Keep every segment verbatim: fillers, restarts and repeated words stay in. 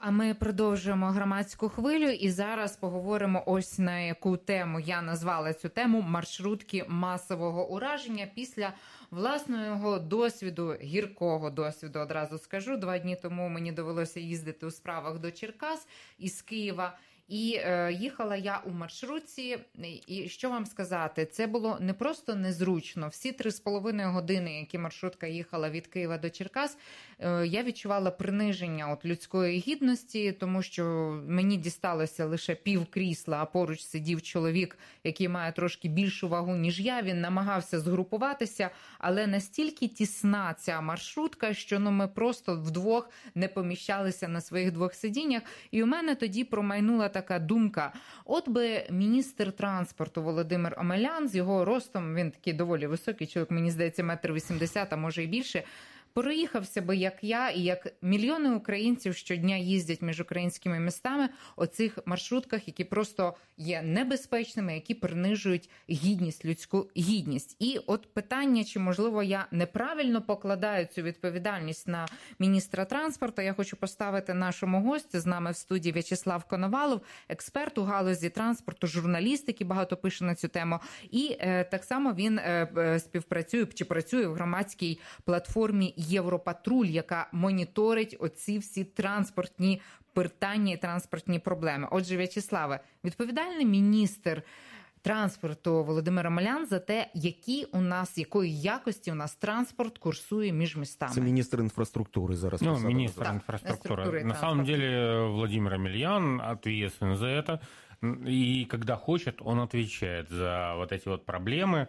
А ми продовжуємо громадську хвилю і зараз поговоримо ось на яку тему. Я назвала цю тему «Маршрутки масового ураження» після власного досвіду, гіркого досвіду, одразу скажу. Два дні тому мені довелося їздити у справах до Черкас із Києва. І е, їхала я у маршрутці, і що вам сказати, це було не просто незручно. Всі три з половиною години, які маршрутка їхала від Києва до Черкас, е, я відчувала приниження от людської гідності, тому що мені дісталося лише пів крісла, а поруч сидів чоловік, який має трошки більшу вагу, ніж я. Він намагався згрупуватися, але настільки тісна ця маршрутка, що ну, ми просто вдвох не поміщалися на своїх двох сидіннях. І у мене тоді промайнула така думка. От би міністр транспорту Володимир Омелян, з його ростом, він такий доволі високий чоловік, мені здається, метр вісімдесят, а може і більше, проїхався би, як я, і як мільйони українців щодня їздять між українськими містами о цих маршрутках, які просто є небезпечними, які принижують гідність, людську гідність. І от питання, чи, можливо, я неправильно покладаю цю відповідальність на міністра транспорту, я хочу поставити нашому гостю. З нами в студії В'ячеслав Коновалов, експерт у галузі транспорту, журналіст, який багато пише на цю тему. І е, так само він е, співпрацює, чи працює в громадській платформі Європатруль, яка моніторить оці всі транспортні питання і транспортні проблеми. Отже, В'ячеславе, відповідальний міністр транспорту Володимир Омелян за те, які у нас, якої якості у нас транспорт курсує між містами. Це міністр інфраструктури зараз. Ну, министр да, инфраструктуры. На самом деле Владимир Омелян ответственен за это. И когда хочет, он отвечает за вот эти вот проблемы.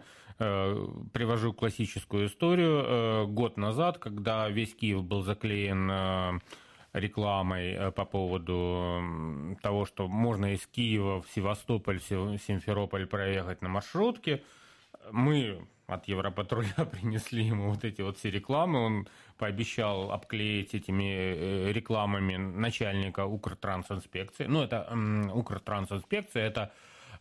Привожу классическую историю. Год назад, когда весь Киев был заклеен рекламой по поводу того, что можно из Киева в Севастополь, в Симферополь проехать на маршрутке, мы от Европатруля принесли ему вот эти вот все рекламы. Он пообещал обклеить этими рекламами начальника Укртрансинспекции. Ну, это Укртрансинспекция, это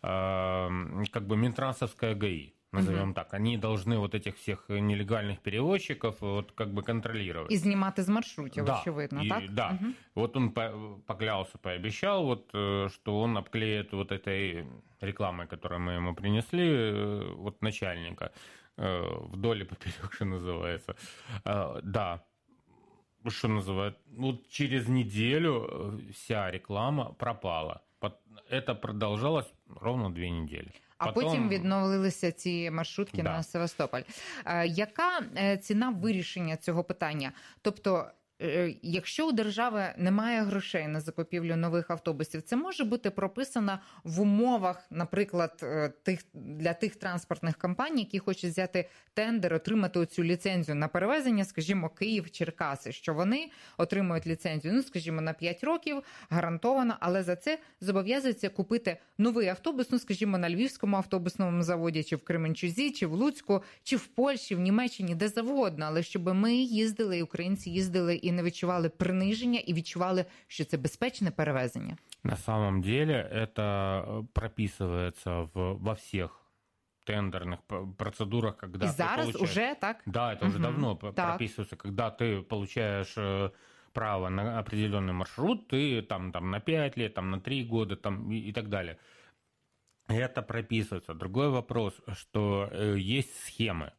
как бы Минтрансовская ГАИ, назовем угу. так. Они должны вот этих всех нелегальных перевозчиков вот как бы контролировать. И снимать из маршрутов, да, очевидно, и, так? Да. Угу. Вот он поклялся, пообещал, вот, что он обклеит вот этой рекламой, которую мы ему принесли, вот начальника, вдоль и поперек, что называется. Да, что называют, вот через неделю вся реклама пропала. Это продолжалось ровно две недели. А потім, потім відновилися ці маршрутки да. на Севастополь. Яка ціна вирішення цього питання? Тобто, якщо у держави немає грошей на закупівлю нових автобусів, це може бути прописано в умовах, наприклад, тих, для тих транспортних компаній, які хочуть взяти тендер, отримати цю ліцензію на перевезення, скажімо, Київ-Черкаси, що вони отримують ліцензію, ну, скажімо, на п'ять років, гарантовано, але за це зобов'язуються купити новий автобус, ну, скажімо, на Львівському автобусному заводі, чи в Кременчузі, чи в Луцьку, чи в Польщі, в Німеччині, де завгодно, але щоб ми їздили, і українці їздили, і не відчували приниження, і відчували, що це безпечне перевезення. На самом деле это прописывается в, во всех тендерных процедурах, когда и ты зараз получаешь... уже, так? Да, это угу. уже давно так. прописывается, когда ты получаешь право на определенный маршрут, ты там, там на пять лет, там на три года там, и, и так далее. Это прописывается. Другой вопрос, что есть схемы.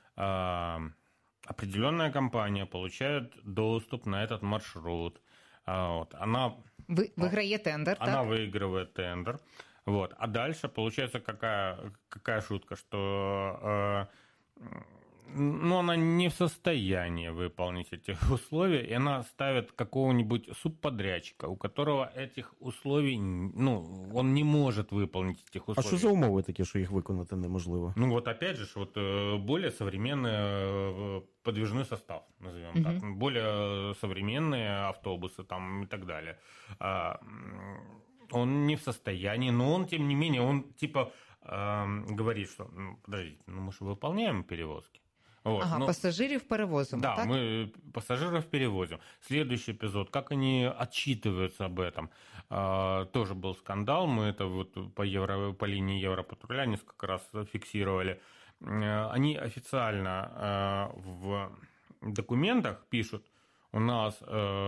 Определенная компания получает доступ на этот маршрут. Вот. Она Вы, выиграет тендер, Она так? выигрывает тендер. Вот. А дальше получается какая, какая шутка, что э, ну, она не в состоянии выполнить эти условия, и она ставит какого-нибудь субподрядчика, у которого этих условий, ну, он не может выполнить этих условий. А що за умови такі, що їх виконати неможливо? Ну, вот опять же, вот более современный подвижной состав, назовем угу. так, более современные автобусы там и так далее. Он не в состоянии, но он, тем не менее, он типа говорит, что, ну, подождите, ну, мы же выполняем перевозки. Вот, ага, ну, пассажиров перевозим, да, так? мы пассажиров перевозим. Следующий эпизод, как они отчитываются об этом. А, тоже был скандал, мы это вот по, евро, по линии Европатруля несколько раз фиксировали. Они официально а, в документах пишут, У нас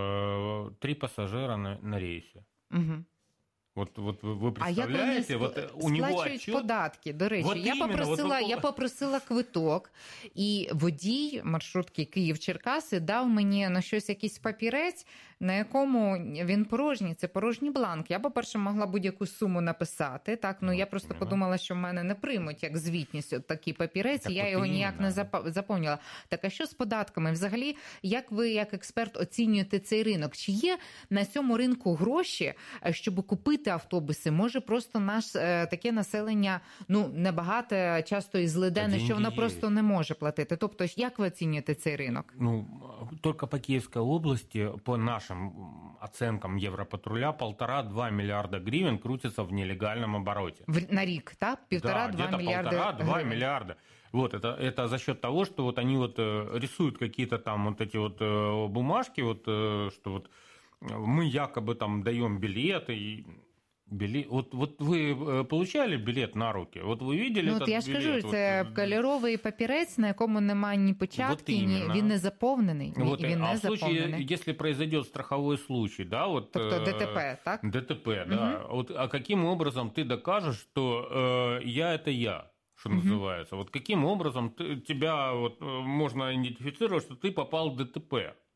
э, три пассажира на, на рейсе. Угу. Вот, вот ви представляєте, а от у нього отчет... податки, до речі. Вот я, іменно, попросила, вот... я попросила квиток, і водій маршрутки Київ-Черкаси дав мені на щось якийсь папірець, на якому він порожній, це порожній бланк. Я, по-перше, могла будь-яку суму написати, так, ну, я просто іменно. подумала, що в мене не приймуть як звітність от такий папірець, так, і я його іменно. ніяк не заповнила. Так, а що з податками? Взагалі, як ви, як експерт, оцінюєте цей ринок? Чи є на цьому ринку гроші, щоб купити автобуси? Може, просто наш е, таке населення, ну, небагато, часто і злиденне, що воно просто не може платити. Тобто, як ви оцінюєте цей ринок? Ну, тільки по Київській області, по нашим оценкам Европатруля, полтора-два миллиарда гривен крутится в нелегальном обороте. В, на рік, так? Полтора-два да, миллиарда полтора-два миллиарда. Вот, это, это за счет того, что вот они вот рисуют какие-то там вот эти вот бумажки, вот, что вот мы якобы там даем билеты и... Білет. От, от ви получали білет на руки? От ви видели ну, этот от я ж білет? кажу, це от... кольоровий папірець, на якому немає ні початки, ні, він не заповнений. Вот, він а не в случае, заповнений. если произойдет страховой случай, да, вот... Тобто ДТП, так? ДТП, да. Угу. Вот, а каким образом ты докажешь, что э, я это я, что угу. называется? Вот каким образом ты, тебя вот, можно идентифицировать, что ты попал в ДТП?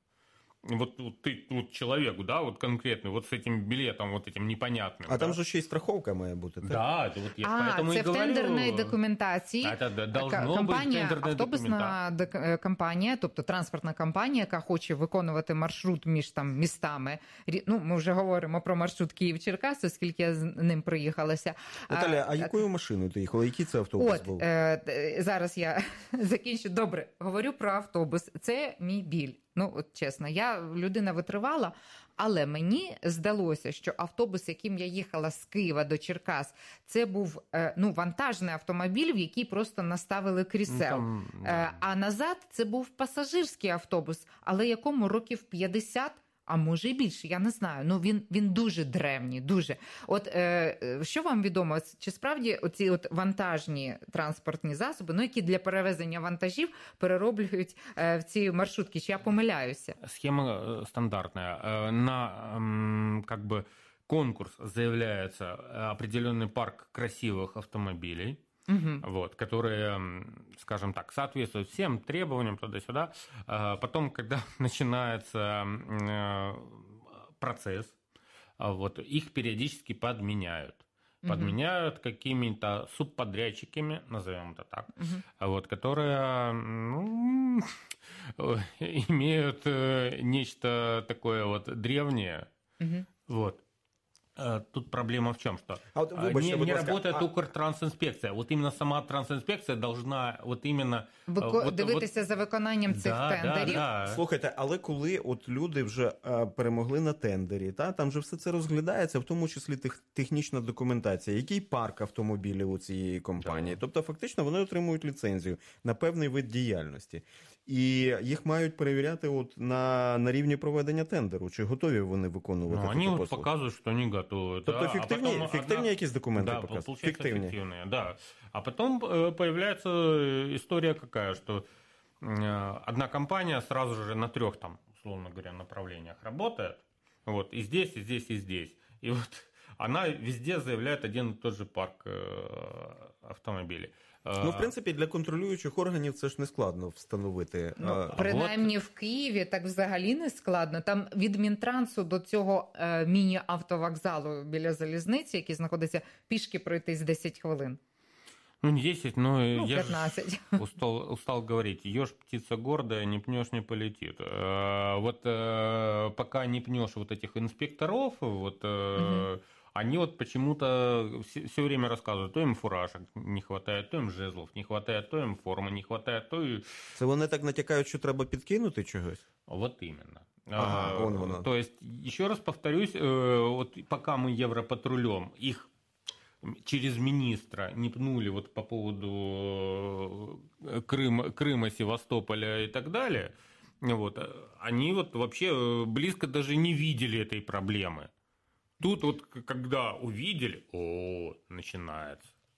Вот, вот ты вот человек, да, вот конкретный, вот с этим билетом, вот этим непонятным. А да? там же ще й страховка має бути, так? Да, это вот я а, поэтому це и в говорю. тендерній документації. Это должно компанія, бути тендерна автобусна документація. компанія, тобто транспортна компанія, яка хоче виконувати маршрут між там містами. Ну, ми вже говоримо про маршрут Київ-Черкас, оскільки я з ним проїхалася. Наталя, а якою машиною ти їхала? Який це автобус От, був? Е, зараз я закінчу. Добре, говорю про автобус. Це мій біль. Ну, от чесно, я людина витривала, але мені здалося, що автобус, яким я їхала з Києва до Черкас, це був ну, вантажний автомобіль, в який просто наставили крісел. Ну, там... А назад це був пасажирський автобус, але якому років п'ятдесят, а може і більше, я не знаю. Ну, він, він дуже древній, дуже. От е, що вам відомо, чи справді оці от вантажні транспортні засоби, ну, які для перевезення вантажів перероблюють е, в ці маршрутки, чи я помиляюся? Схема стандартная. На как бы конкурс заявляется определенный парк красивых автомобилей, угу. вот, которые, скажем так, соответствуют всем требованиям туда-сюда. Потом, когда начинается процесс, вот, их периодически подменяют. Подменяют угу. какими-то субподрядчиками, назовем это так, угу. вот, которые ну, имеют нечто такое вот древнее. Угу. Вот. Тут проблема в чем, что а вот, вибачте, не, не ласка, работает а... Укртрансинспекция. Вот именно сама трансинспекция должна вот именно... Вико... Вот, дивитися вот... за виконанням цих да, тендерів. Да, да. Слухайте, але коли от люди вже а, перемогли на тендері, та, там же все це розглядається, в тому числі тех, технічна документація, який парк автомобілів у цієї компанії. Да. Тобто фактично вони отримують ліцензію на певний вид діяльності. І їх мають перевіряти от на, на рівні проведення тендеру, чи готові вони виконувати ну, такі вони послуги. показують, що вони готові. Тобто да? фіктивні, а потом фіктивні одна... якісь документи да, показують? Фіктивні. Фіктивні, да. А потом появляется история какая, что одна компания сразу же на трех, там, условно говоря, направлениях работает, вот, и здесь, и здесь, и здесь. И вот она везде заявляет один и тот же парк автомобилей. Ну, в принципі, для контролюючих органів це ж не складно встановити. Ну, принаймні в Києві так взагалі не складно. Там від Мінтрансу до цього е, міні-автовокзалу біля залізниці, який знаходиться, пішки пройтись десять хвилин. Ну, не десять, но ну, я пятнадцать. Устал, устал говорить. Ешь птица гордая, не пнешь, не полетит. Вот пока не пнешь вот этих инспекторов, вот... Угу. Они вот почему-то все, все время рассказывают, то им фуражек не хватает, то им жезлов не хватает, то им формы не хватает, то и... Це вони так натякають, що треба підкинути чогось? Вот именно. Ага, а, вон воно. То есть, еще раз повторюсь, вот пока мы Европатрулем их через министра не пнули вот по поводу Крыма, Крыма, Севастополя и так далее, вот, они вот вообще близко даже не видели этой проблемы. Тут вот, когда увидели, о, начинается.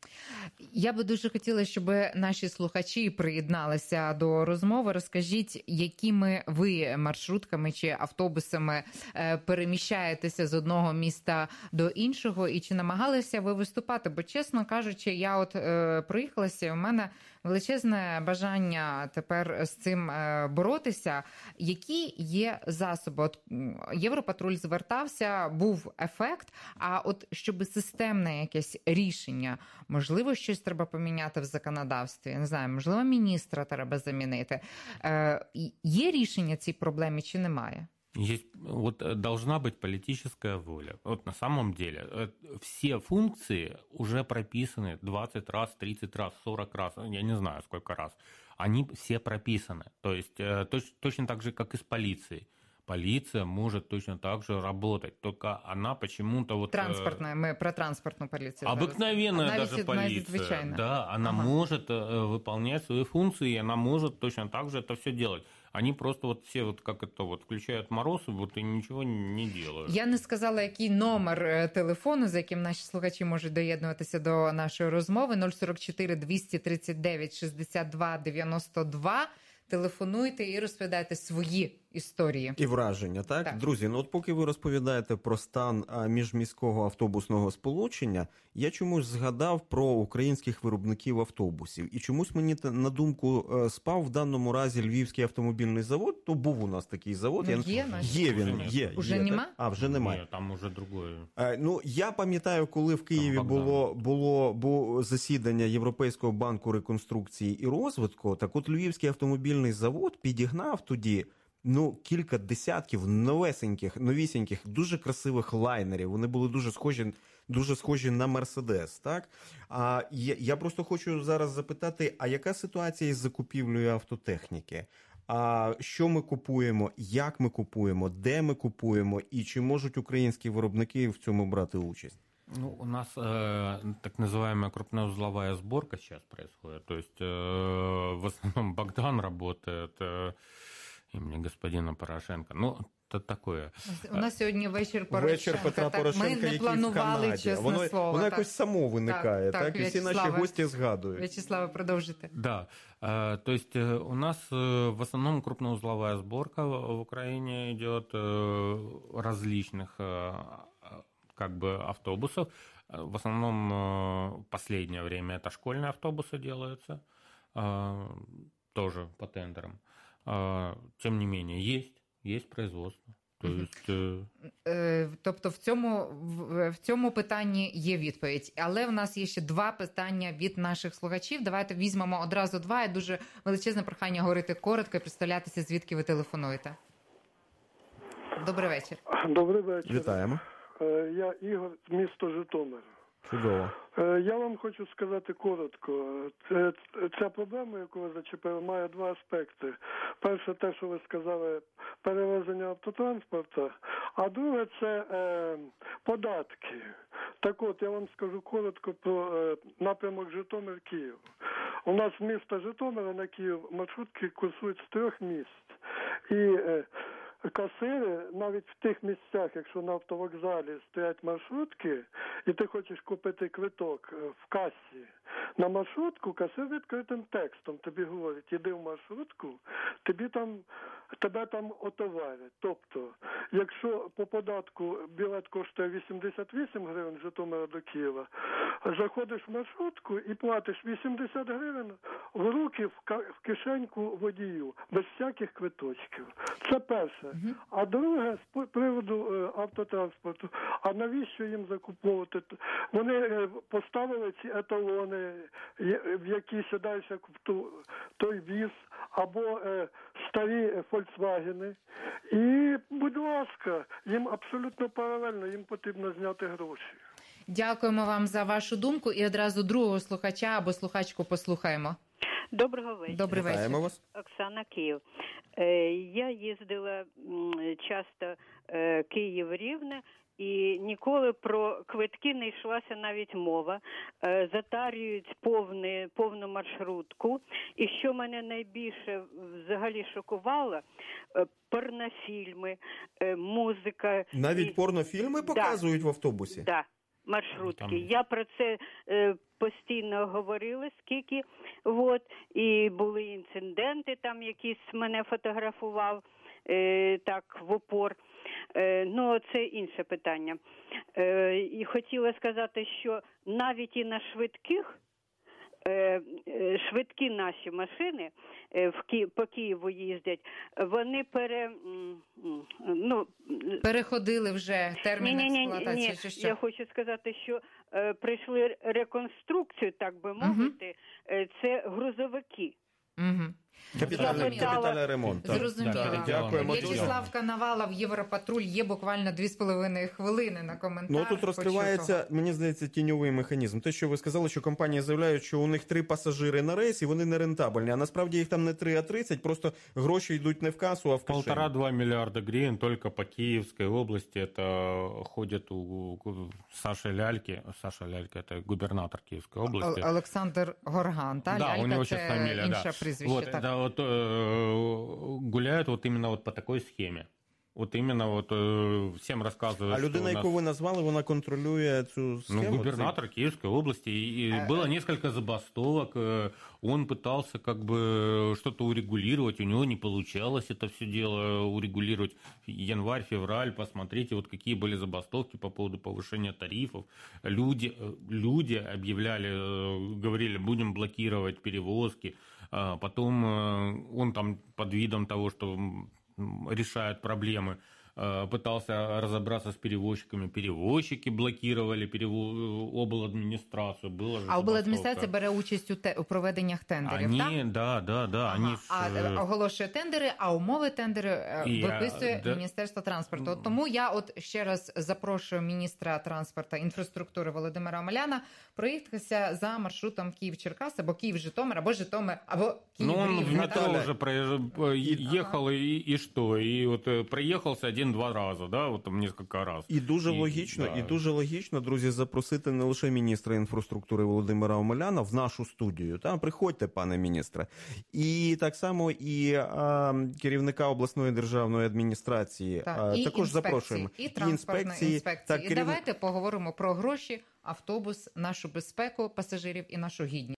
Я би дуже хотіла, щоб наші слухачі приєдналися до розмови. Розкажіть, якими ви маршрутками чи автобусами переміщаєтеся з одного міста до іншого, і чи намагалися ви виступати? Бо, чесно кажучи, я от е, проїхалася, і у мене величезне бажання тепер з цим боротися. Які є засоби? От Європатруль звертався, був ефект, а от щоб системне якесь рішення, можливо, щось треба поміняти в законодавстві, я не знаю, можливо, міністра треба замінити. Е, є рішення цій проблемі чи немає? Есть, вот должна быть политическая воля. Вот на самом деле все функции уже прописаны двадцать раз, тридцать раз, сорок раз, я не знаю сколько раз. Они все прописаны. То есть точ, точно так же, как и с полицией. Полиция может точно так же работать, только она почему-то вот... Транспортная, мы про транспортную полицию. Обыкновенная она даже полиция. Да, она ага. может выполнять свои функции, и она может точно так же это все делать. Они просто вот все вот как это вот включают мороз вот, и нічого не делают. Я не сказала, який номер телефону, за яким наші слухачі можуть доєднуватися до нашої розмови. нуль сорок чотири двісті тридцять дев'ять шістдесят два дев'яносто два. Телефонуйте і розповідайте свої історії. І враження, так? так? Друзі, ну от поки ви розповідаєте про стан міжміського автобусного сполучення, я чомусь згадав про українських виробників автобусів. І чомусь мені на думку спав в даному разі Львівський автомобільний завод, то був у нас такий завод. Ну, є, я... є він, є. Уже є, нема? А, вже немає. Ні, там уже другое. А, ну, я пам'ятаю, коли в Києві було, було, було засідання Європейського банку реконструкції і розвитку, так от Львівський автомобільний завод підігнав тоді ну, кілька десятків новесеньких, новісіньких, дуже красивих лайнерів. Вони були дуже схожі, дуже схожі на Мерседес, так? А я, я просто хочу зараз запитати, а яка ситуація із закупівлею автотехніки? А що ми купуємо, як ми купуємо, де ми купуємо і чи можуть українські виробники в цьому брати участь? Ну, у нас э, так называемая крупноузловая сборка сейчас происходит. То есть э, в основном Богдан работает, э, имени господина Порошенка. Ну, це таке. У нас сьогодні вечір Порошенка. Вечір Петра так, Порошенка, ми не який планували, в Канаді. чесне Воно, слово. воно так. якось само виникає, так? так? І всі наші гості згадують. Вячеслава, продовжите. Да. Э, то есть э, у нас э, в основном крупноузловая сборка в, в Украине идет э, различных э, как бы автобусов. В основном в последнее время это школьные автобусы делаются, тоже по тендерам. Тем не менее, есть, есть производство. То есть... Тобто в цьому, в цьому питанні є відповідь. Але в нас є ще два питання від наших слухачів. Давайте візьмемо одразу два. І дуже величезне прохання говорити коротко і представлятися, звідки ви телефонуєте. Добрий вечір. Добрий вечір. Вітаємо. Я Ігор з міста Житомир. Чудово. Я вам хочу сказати коротко. Ця проблема, яку ви зачепили, має два аспекти. Перше, те, що ви сказали, перевезення автотранспорту, а друге – це е, податки. Так от, я вам скажу коротко про е, напрямок Житомир-Київ. У нас з міста Житомира на Київ маршрутки курсують з трьох міст. І е, касири навіть в тих місцях, якщо на автовокзалі стоять маршрутки, і ти хочеш купити квиток в касі на маршрутку, касир відкритим текстом тобі говорить, іди в маршрутку, тобі там, тебе там отоварять. Тобто, якщо по податку білет коштує вісімдесят вісім гривень з Житомира до Києва, заходиш в маршрутку і платиш вісімдесят гривень в руки, в кишеньку водію, без всяких квиточків. Це перше. А друге, з приводу автотранспорту, а навіщо їм закуповувати? Вони поставили ці еталони, в які сідаєшся в той віз, або е, старі Volkswagen. І, будь ласка, їм абсолютно паралельно, їм потрібно зняти гроші. Дякуємо вам за вашу думку і одразу другого слухача або слухачку послухаємо. Доброго вечора. Добрий вечір. Вас. Оксана, Київ. Я їздила часто Київ-Рівне, і ніколи про квитки не йшлася навіть мова. Затарюють повне, повну маршрутку. І що мене найбільше взагалі шокувало, порнофільми, музика. Навіть і... порнофільми показують да. в автобусі? Так. Да. Маршрутки. Там... Я про це е, постійно говорили, скільки, от, і були інциденти, там якісь мене фотографував, е, так, в упор. Е, ну, це інше питання. Е, і хотіла сказати, що навіть і на швидких, швидкі наші машини в Ки... по Києву їздять, вони пере... ну... переходили вже термін ні, ні, експлуатації, ні, чи що? Я хочу сказати, що е, прийшли реконструкцію, так би мовити, угу. Це грузовики. Угу. Капітальний, капітальний ремонт. Зрозуміло. Да, дякуємо. В'ячеслав Коновалов, Європатруль. Є буквально дві з половиною хвилини на коментар. Ну, тут розкривається, почутого. Мені здається, тіньовий механізм. Те, що ви сказали, що компанії заявляють, що у них три пасажири на рейс, і вони не рентабельні. А насправді їх там не три, а тридцять, просто гроші йдуть не в касу, а в кишені. Полтора-два миллиарда гривен только по Киевской области. Это ходит у Саши Ляльки. Саша Лялька – это губернатор Киевской области. Олександр Горган, та? Да, Лялька у него це сейчас фамилия, інше да. прізвище. Вот, так. да, вот, э, гуляют вот именно вот по такой схеме. Вот именно вот э, всем рассказывают, а людина, нас... яку ви назвали, вона контролює цю схему? Ну, губернатор цей... Киевской области. И а... было несколько забастовок. Он пытался как бы что-то урегулировать. У него не получалось это все дело урегулировать. Январь, февраль, посмотрите, вот какие были забастовки по поводу повышения тарифов. Люди, люди объявляли, говорили, будем блокировать перевозки. Потом он там под видом того, что решают проблемы, пытался разобраться с перевозчиками. Перевозчики блокировали перево... обладминистрацию. Было же а обладміністрація бере участь у, те... у проведеннях тендерів, они, так? Да, да, да. Ага. Они а оголошує тендери, а умови тендери і, виписує да... Міністерство транспорту. От тому я от ще раз запрошую міністра транспорту, інфраструктури Володимира Омеляна проїхатися за маршрутом Київ-Черкас, або Київ-Житомир, або Житомир, або Київ-Рівне. Ну, он в метро уже проехал, ага. и, и что? И вот проехался один-два рази, да, от там несколько раз. І дуже і, логічно, да. і дуже логічно, друзі, запросити не лише міністра інфраструктури Володимира Омеляна в нашу студію. Та приходьте, пане міністре. І так само і а, керівника обласної державної адміністрації так, а, і також запрошуємо. І транспортної інспекції. інспекції. Так, і керів... давайте поговоримо про гроші, автобус, нашу безпеку пасажирів і нашу гідність.